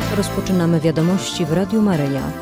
Rozpoczynamy wiadomości w Radiu Maryja.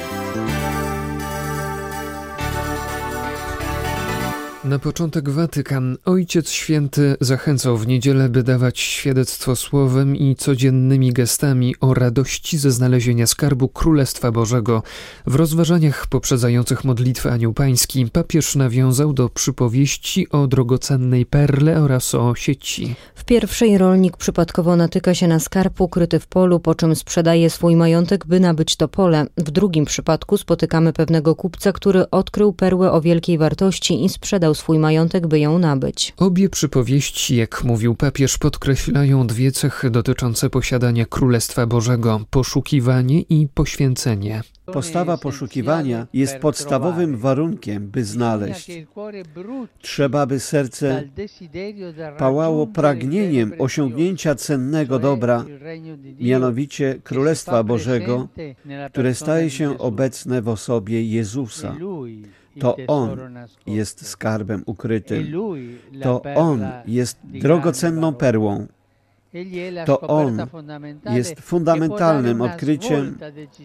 Na początek Watykan. Ojciec Święty zachęcał w niedzielę, by dawać świadectwo słowem i codziennymi gestami o radości ze znalezienia skarbu Królestwa Bożego. W rozważaniach poprzedzających modlitwę Anioł Pański papież nawiązał do przypowieści o drogocennej perle oraz o sieci. W pierwszej rolnik przypadkowo natyka się na skarb ukryty w polu, po czym sprzedaje swój majątek, by nabyć to pole. W drugim przypadku spotykamy pewnego kupca, który odkrył perłę o wielkiej wartości i sprzedał swój majątek, by ją nabyć. Obie przypowieści, jak mówił papież, podkreślają dwie cechy dotyczące posiadania Królestwa Bożego: poszukiwanie i poświęcenie. Postawa poszukiwania jest podstawowym warunkiem, by znaleźć. Trzeba, by serce pałało pragnieniem osiągnięcia cennego dobra, mianowicie Królestwa Bożego, które staje się obecne w osobie Jezusa. To On jest skarbem ukrytym. To On jest drogocenną perłą. To On jest fundamentalnym odkryciem,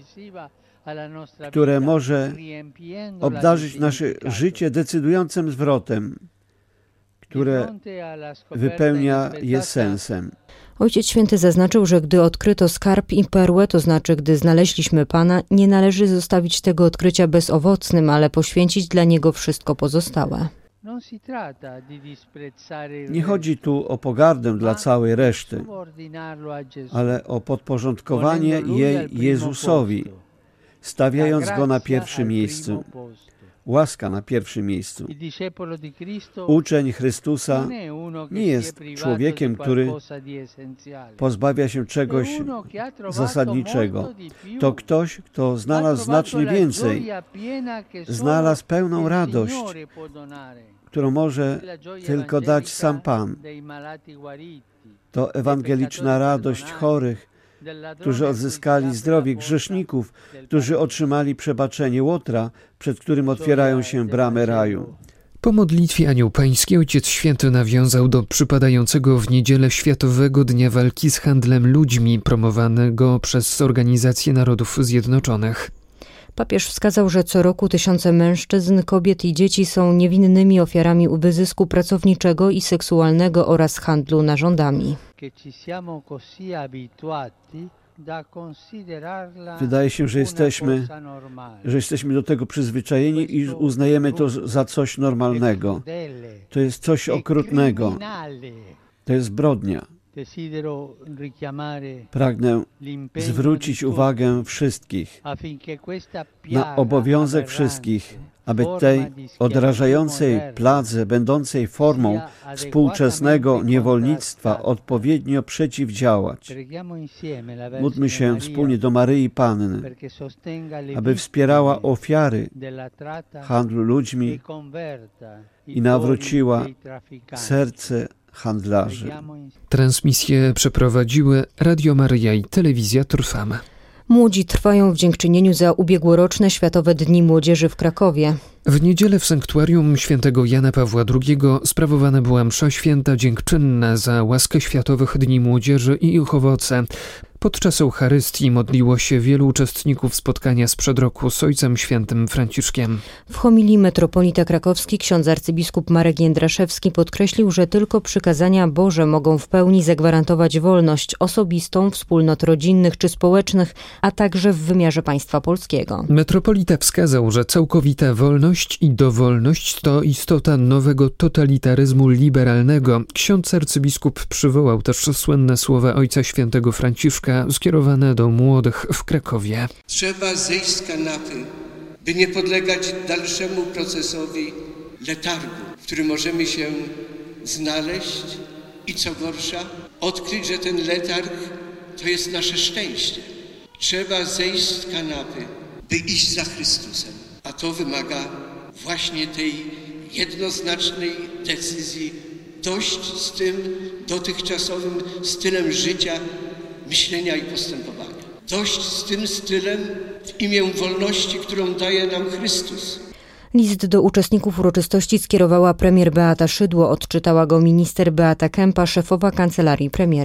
które może obdarzyć nasze życie decydującym zwrotem, które wypełnia je sensem. Ojciec Święty zaznaczył, że gdy odkryto skarb i perłę, to znaczy gdy znaleźliśmy Pana, nie należy zostawić tego odkrycia bezowocnym, ale poświęcić dla niego wszystko pozostałe. Nie chodzi tu o pogardę dla całej reszty, ale o podporządkowanie jej Jezusowi, stawiając Go na pierwszym miejscu. Łaska na pierwszym miejscu. Uczeń Chrystusa nie jest człowiekiem, który pozbawia się czegoś zasadniczego. To ktoś, kto znalazł znacznie więcej. Znalazł pełną radość, którą może tylko dać sam Pan. To ewangeliczna radość chorych, którzy odzyskali zdrowie, grzeszników, którzy otrzymali przebaczenie, Łotra, przed którym otwierają się bramy raju. Po modlitwie Anioł Pański Ojciec Święty nawiązał do przypadającego w niedzielę Światowego Dnia Walki z Handlem Ludźmi, promowanego przez Organizację Narodów Zjednoczonych. Papież wskazał, że co roku tysiące mężczyzn, kobiet i dzieci są niewinnymi ofiarami wyzysku pracowniczego i seksualnego oraz handlu narządami. Wydaje się, że jesteśmy do tego przyzwyczajeni i uznajemy to za coś normalnego. To jest coś okrutnego. To jest zbrodnia. Pragnę zwrócić uwagę wszystkich na obowiązek wszystkich, aby tej odrażającej pladze, będącej formą współczesnego niewolnictwa, odpowiednio przeciwdziałać. Módlmy się wspólnie do Maryi Panny, aby wspierała ofiary handlu ludźmi i nawróciła serce handlarzy. Transmisję przeprowadziły Radio Maryja i Telewizja Trwam. Młodzi trwają w dziękczynieniu za ubiegłoroczne Światowe Dni Młodzieży w Krakowie. W niedzielę w sanktuarium świętego Jana Pawła II sprawowana była msza święta dziękczynna za łaskę Światowych Dni Młodzieży i ich owoce. Podczas Eucharystii modliło się wielu uczestników spotkania sprzed roku z Ojcem Świętym Franciszkiem. W homilii metropolita krakowski ksiądz arcybiskup Marek Jędraszewski podkreślił, że tylko przykazania Boże mogą w pełni zagwarantować wolność osobistą, wspólnot rodzinnych czy społecznych, a także w wymiarze państwa polskiego. Metropolita wskazał, że całkowita wolność i dowolność to istota nowego totalitaryzmu liberalnego. Ksiądz arcybiskup przywołał też słynne słowa Ojca Świętego Franciszka skierowane do młodych w Krakowie. Trzeba zejść z kanapy, by nie podlegać dalszemu procesowi letargu, w którym możemy się znaleźć i co gorsza, odkryć, że ten letarg to jest nasze szczęście. Trzeba zejść z kanapy, by iść za Chrystusem, a to wymaga właśnie tej jednoznacznej decyzji, dość z tym dotychczasowym stylem życia, myślenia i postępowania. Dość z tym stylem w imię wolności, którą daje nam Chrystus. List do uczestników uroczystości skierowała premier Beata Szydło, odczytała go minister Beata Kempa, szefowa kancelarii premiera.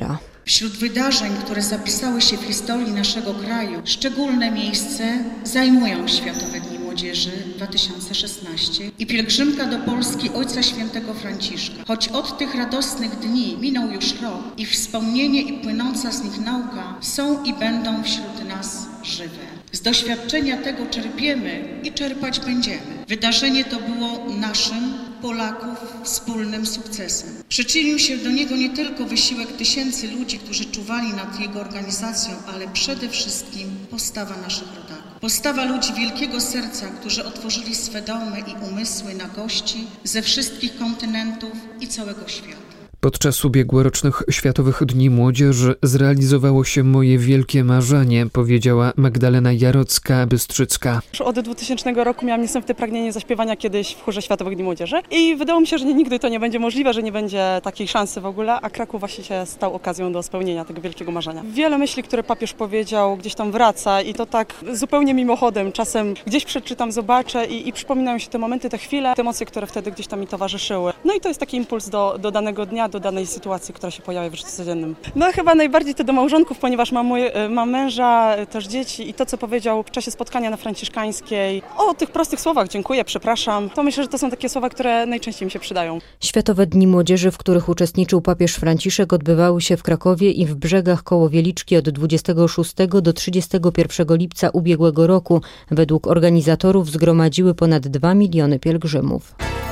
Wśród wydarzeń, które zapisały się w historii naszego kraju, szczególne miejsce zajmują Światowe Dni Młodzieży 2016 i pielgrzymka do Polski Ojca Świętego Franciszka. Choć od tych radosnych dni minął już rok, ich wspomnienie i płynąca z nich nauka są i będą wśród nas żywe. Z doświadczenia tego czerpiemy i czerpać będziemy. Wydarzenie to było naszym, Polaków, wspólnym sukcesem. Przyczynił się do niego nie tylko wysiłek tysięcy ludzi, którzy czuwali nad jego organizacją, ale przede wszystkim postawa naszych rodaków. Postawa ludzi wielkiego serca, którzy otworzyli swe domy i umysły na gości ze wszystkich kontynentów i całego świata. Podczas ubiegłorocznych Światowych Dni Młodzieży zrealizowało się moje wielkie marzenie, powiedziała Magdalena Jarocka-Bystrzycka. Już od 2000 roku miałam niesamowite pragnienie zaśpiewania kiedyś w chórze Światowych Dni Młodzieży i wydało mi się, że nigdy to nie będzie możliwe, że nie będzie takiej szansy w ogóle, a Kraków właśnie się stał okazją do spełnienia tego wielkiego marzenia. Wiele myśli, które papież powiedział, gdzieś tam wraca i to tak zupełnie mimochodem. Czasem gdzieś przeczytam, zobaczę i przypominają się te momenty, te chwile, te emocje, które wtedy gdzieś tam mi towarzyszyły. No i to jest taki impuls do danego dnia, do danej sytuacji, która się pojawia w życiu codziennym. No chyba najbardziej to do małżonków, ponieważ mam męża, też dzieci i to, co powiedział w czasie spotkania na Franciszkańskiej o tych prostych słowach, dziękuję, przepraszam, to myślę, że to są takie słowa, które najczęściej mi się przydają. Światowe Dni Młodzieży, w których uczestniczył papież Franciszek, odbywały się w Krakowie i w Brzegach koło Wieliczki od 26 do 31 lipca ubiegłego roku. Według organizatorów zgromadziły ponad 2 miliony pielgrzymów.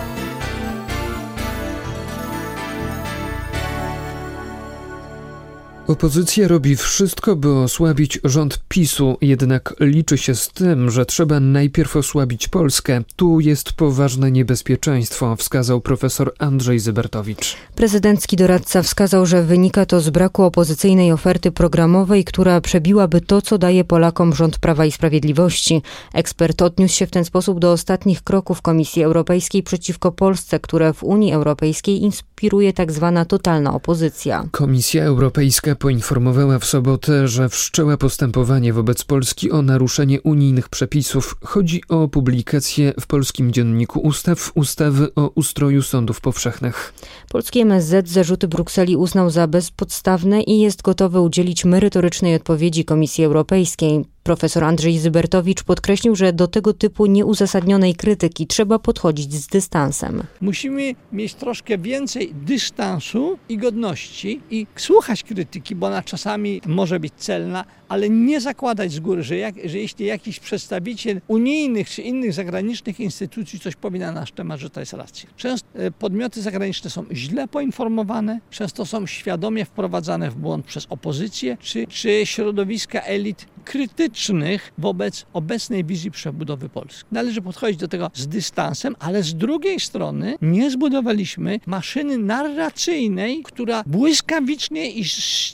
Opozycja robi wszystko, by osłabić rząd PiS-u, jednak liczy się z tym, że trzeba najpierw osłabić Polskę. Tu jest poważne niebezpieczeństwo, wskazał profesor Andrzej Zybertowicz. Prezydencki doradca wskazał, że wynika to z braku opozycyjnej oferty programowej, która przebiłaby to, co daje Polakom rząd Prawa i Sprawiedliwości. Ekspert odniósł się w ten sposób do ostatnich kroków Komisji Europejskiej przeciwko Polsce, które w Unii Europejskiej inspiruje tak zwana totalna opozycja. Komisja Europejska poinformowała w sobotę, że wszczęła postępowanie wobec Polski o naruszenie unijnych przepisów. Chodzi o publikację w Polskim Dzienniku Ustaw ustawy o ustroju sądów powszechnych. Polski MSZ zarzuty Brukseli uznał za bezpodstawne i jest gotowy udzielić merytorycznej odpowiedzi Komisji Europejskiej. Profesor Andrzej Zybertowicz podkreślił, że do tego typu nieuzasadnionej krytyki trzeba podchodzić z dystansem. Musimy mieć troszkę więcej dystansu i godności i słuchać krytyki, bo ona czasami może być celna, ale nie zakładać z góry, że jeśli jakiś przedstawiciel unijnych czy innych zagranicznych instytucji coś powie na nasz temat, że to jest racja. Często podmioty zagraniczne są źle poinformowane, często są świadomie wprowadzane w błąd przez opozycję czy środowiska elit krytycznych wobec obecnej wizji przebudowy Polski. Należy podchodzić do tego z dystansem, ale z drugiej strony nie zbudowaliśmy maszyny narracyjnej, która błyskawicznie i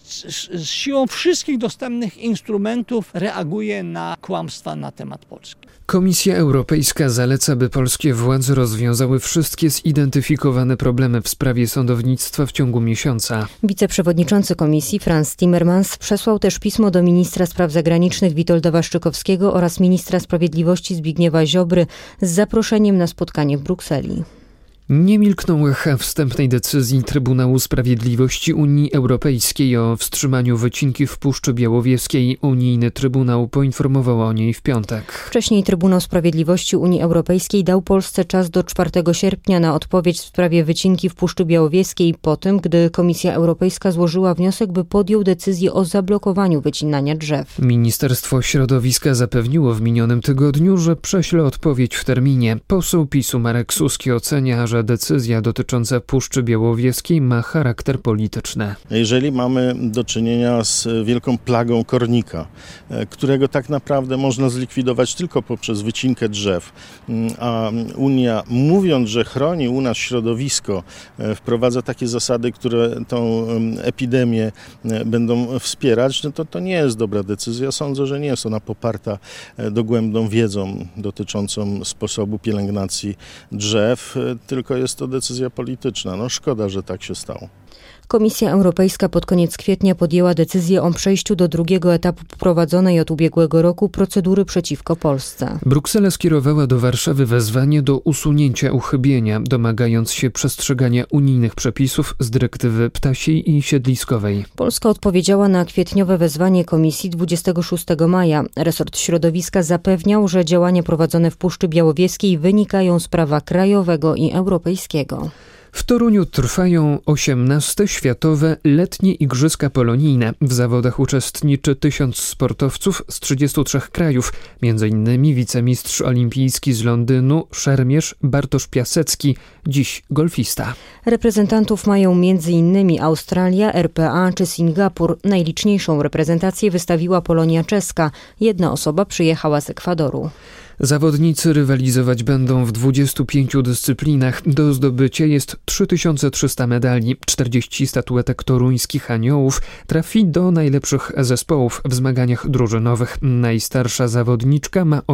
z siłą wszystkich dostępnych instrumentów reaguje na kłamstwa na temat Polski. Komisja Europejska zaleca, by polskie władze rozwiązały wszystkie zidentyfikowane problemy w sprawie sądownictwa w ciągu miesiąca. Wiceprzewodniczący Komisji Frans Timmermans przesłał też pismo do ministra spraw zagranicznych Witolda Waszczykowskiego oraz ministra sprawiedliwości Zbigniewa Ziobry z zaproszeniem na spotkanie w Brukseli. Nie milknął echa wstępnej decyzji Trybunału Sprawiedliwości Unii Europejskiej o wstrzymaniu wycinki w Puszczy Białowieskiej. Unijny Trybunał poinformował o niej w piątek. Wcześniej Trybunał Sprawiedliwości Unii Europejskiej dał Polsce czas do 4 sierpnia na odpowiedź w sprawie wycinki w Puszczy Białowieskiej po tym, gdy Komisja Europejska złożyła wniosek, by podjął decyzję o zablokowaniu wycinania drzew. Ministerstwo Środowiska zapewniło w minionym tygodniu, że prześle odpowiedź w terminie. Poseł PiS-u Marek Suski ocenia, że decyzja dotycząca Puszczy Białowieskiej ma charakter polityczny. Jeżeli mamy do czynienia z wielką plagą kornika, którego tak naprawdę można zlikwidować tylko poprzez wycinkę drzew, a Unia, mówiąc, że chroni u nas środowisko, wprowadza takie zasady, które tą epidemię będą wspierać, no to nie jest dobra decyzja. Sądzę, że nie jest ona poparta dogłębną wiedzą dotyczącą sposobu pielęgnacji drzew, tylko jest to decyzja polityczna. No szkoda, że tak się stało. Komisja Europejska pod koniec kwietnia podjęła decyzję o przejściu do drugiego etapu prowadzonej od ubiegłego roku procedury przeciwko Polsce. Bruksela skierowała do Warszawy wezwanie do usunięcia uchybienia, domagając się przestrzegania unijnych przepisów z dyrektywy ptasiej i siedliskowej. Polska odpowiedziała na kwietniowe wezwanie Komisji 26 maja. Resort środowiska zapewniał, że działania prowadzone w Puszczy Białowieskiej wynikają z prawa krajowego i europejskiego. W Toruniu trwają 18. Światowe Letnie Igrzyska Polonijne. W zawodach uczestniczy 1000 sportowców z 33 krajów, m.in. wicemistrz olimpijski z Londynu Szermierz Bartosz Piasecki, dziś golfista. Reprezentantów mają m.in. Australia, RPA czy Singapur. Najliczniejszą reprezentację wystawiła Polonia czeska. Jedna osoba przyjechała z Ekwadoru. Zawodnicy rywalizować będą w 25 dyscyplinach. Do zdobycia jest 3300 medali. 40 statuetek toruńskich aniołów trafi do najlepszych zespołów w zmaganiach drużynowych. Najstarsza zawodniczka ma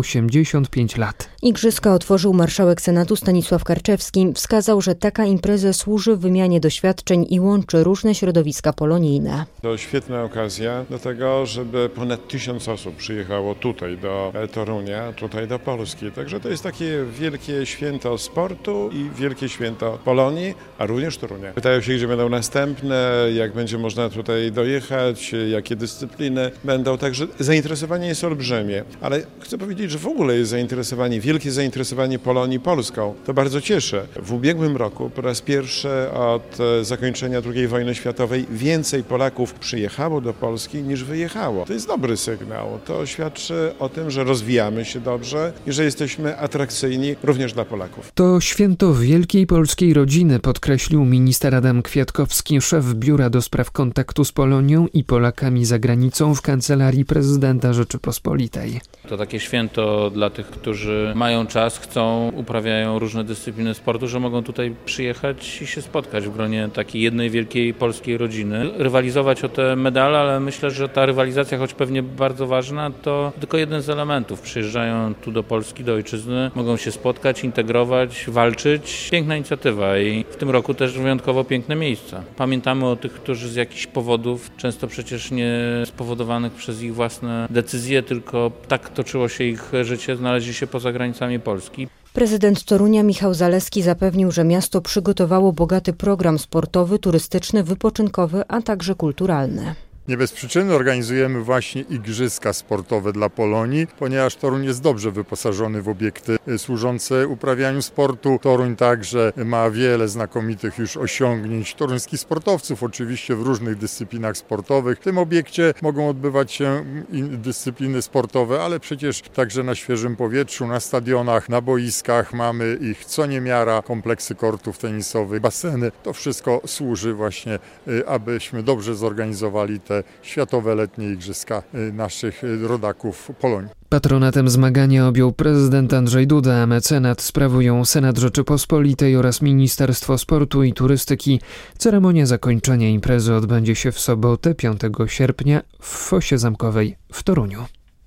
85 lat. Igrzyska otworzył marszałek Senatu Stanisław Karczewski. Wskazał, że taka impreza służy wymianie doświadczeń i łączy różne środowiska polonijne. To świetna okazja do tego, żeby ponad 1000 osób przyjechało tutaj do Torunia, tutaj do Polski. Także to jest takie wielkie święto sportu i wielkie święto Polonii, a również Torunia. Pytają się, gdzie będą następne, jak będzie można tutaj dojechać, jakie dyscypliny będą. Także zainteresowanie jest olbrzymie. Ale chcę powiedzieć, że w ogóle jest wielkie zainteresowanie Polonii Polską. To bardzo cieszy. W ubiegłym roku po raz pierwszy od zakończenia II wojny światowej więcej Polaków przyjechało do Polski niż wyjechało. To jest dobry sygnał. To świadczy o tym, że rozwijamy się dobrze i że jesteśmy atrakcyjni również dla Polaków. To święto wielkiej polskiej rodziny, podkreślił minister Adam Kwiatkowski, szef Biura do Spraw Kontaktu z Polonią i Polakami za granicą w Kancelarii Prezydenta Rzeczypospolitej. To takie święto dla tych, którzy mają czas, chcą, uprawiają różne dyscypliny sportu, że mogą tutaj przyjechać i się spotkać w gronie takiej jednej wielkiej polskiej rodziny. Rywalizować o te medale, ale myślę, że ta rywalizacja, choć pewnie bardzo ważna, to tylko jeden z elementów. Przyjeżdżają tu do Polski, do ojczyzny, mogą się spotkać, integrować, walczyć. Piękna inicjatywa i w tym roku też wyjątkowo piękne miejsca. Pamiętamy o tych, którzy z jakichś powodów, często przecież nie spowodowanych przez ich własne decyzje, tylko tak toczyło się ich życie, znaleźli się poza granicami Polski. Prezydent Torunia Michał Zalewski zapewnił, że miasto przygotowało bogaty program sportowy, turystyczny, wypoczynkowy, a także kulturalny. Nie bez przyczyny organizujemy właśnie igrzyska sportowe dla Polonii, ponieważ Toruń jest dobrze wyposażony w obiekty służące uprawianiu sportu. Toruń także ma wiele znakomitych już osiągnięć toruńskich sportowców, oczywiście w różnych dyscyplinach sportowych. W tym obiekcie mogą odbywać się dyscypliny sportowe, ale przecież także na świeżym powietrzu, na stadionach, na boiskach mamy ich co niemiara, kompleksy kortów tenisowych, baseny. To wszystko służy właśnie, abyśmy dobrze zorganizowali te światowe letnie igrzyska naszych rodaków Polonii. Patronatem zmagania objął prezydent Andrzej Duda, a mecenat sprawują Senat Rzeczypospolitej oraz Ministerstwo Sportu i Turystyki. Ceremonia zakończenia imprezy odbędzie się w sobotę 5 sierpnia w Fosie Zamkowej w Toruniu.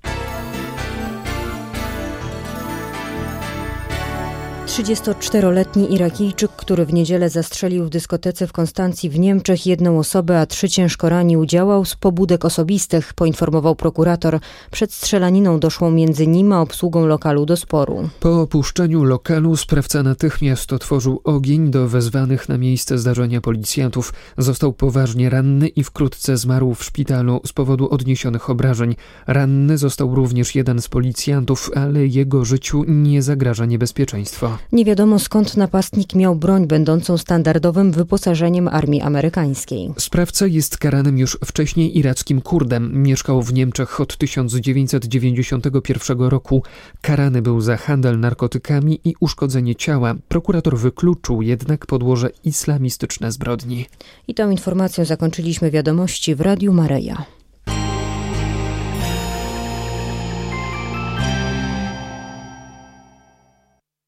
Trzydziestoczteroletni Irakijczyk, który w niedzielę zastrzelił w dyskotece w Konstancji w Niemczech jedną osobę, a 3 ciężko ranił, działał z pobudek osobistych, poinformował prokurator. Przed strzelaniną doszło między nim a obsługą lokalu do sporu. Po opuszczeniu lokalu sprawca natychmiast otworzył ogień do wezwanych na miejsce zdarzenia policjantów. Został poważnie ranny i wkrótce zmarł w szpitalu z powodu odniesionych obrażeń. Ranny został również jeden z policjantów, ale jego życiu nie zagraża niebezpieczeństwo. Nie wiadomo, skąd napastnik miał broń będącą standardowym wyposażeniem armii amerykańskiej. Sprawca jest karanym już wcześniej irackim Kurdem. Mieszkał w Niemczech od 1991 roku. Karany był za handel narkotykami i uszkodzenie ciała. Prokurator wykluczył jednak podłoże islamistyczne zbrodni. I tą informacją zakończyliśmy wiadomości w Radiu Maryja.